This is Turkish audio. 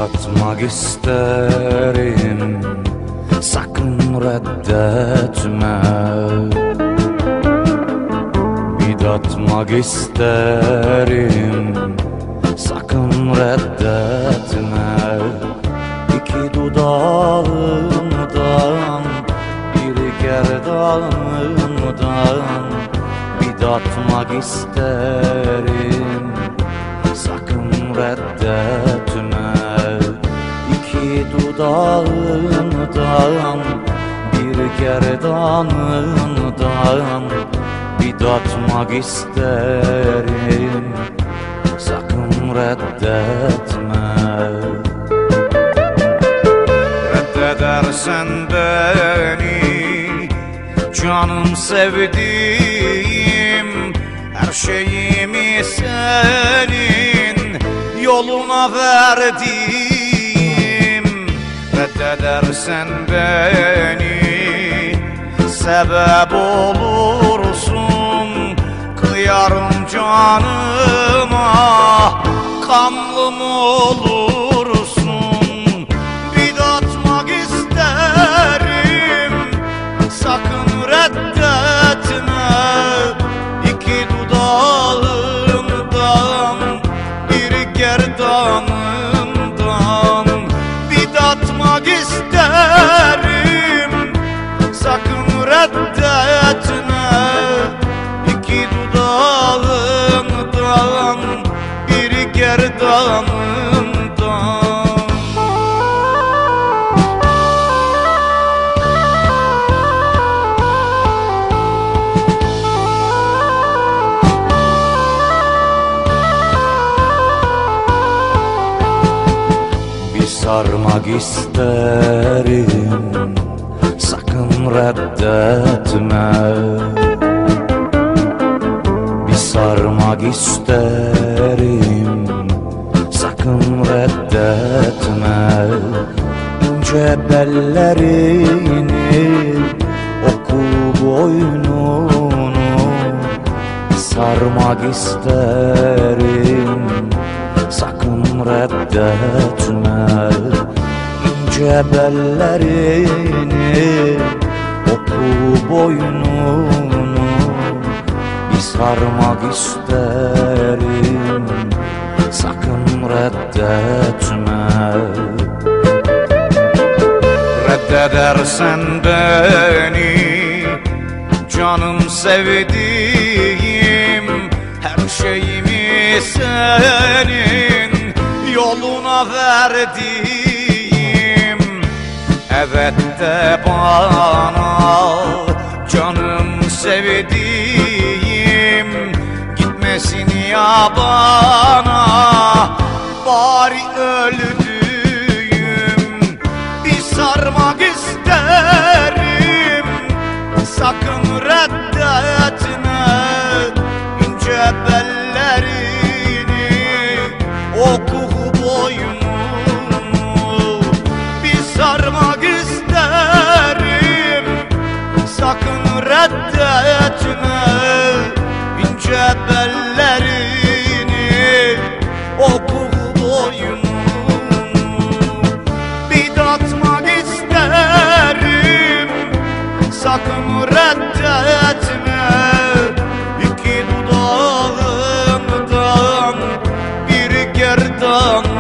Atmak isterim, sakın reddetme. Atmak isterim, sakın reddetme. İki dudağından, biri gerdanından atmak isterim, sakın reddetme. İki dudağından, biri gerdanından atmak isterim, sakın reddetme. Reddedersen beni, canım sevdiğim, her şeyimi senin yoluna verdim. Reddedersen beni, sebep olursun, kıyarım canıma, kanlım olursun. Bir de atmak isterim, sakın reddetme. İki dudağından, biri gerdanından bir de atmak isterim, sakın reddetme. İki dudağından, biri gerdanından. Bir sarmak isterim, sakın reddetme. Bir sarmak isterim, sakın reddetme. İnce bellerini, oku boynunu sarmak isterim, sakın reddetme. İnce bellerini, oku boynunu sarmak isterim, sakın reddetme. Reddedersen beni, canım sevdiğim, her şeyimi senin yoluna verdim. Evet de bana, canım sevdiğim, gitmesin yabana, bari öldüğüm. Bir sarmak isterim, sakın reddetme. İnce bellerini, oku boynunu bir sarmak isterim, sakın reddetme. İnce bellerini, oku boynunu bir atmak isterim, sakın reddetme. İki dudağından, biri gerdan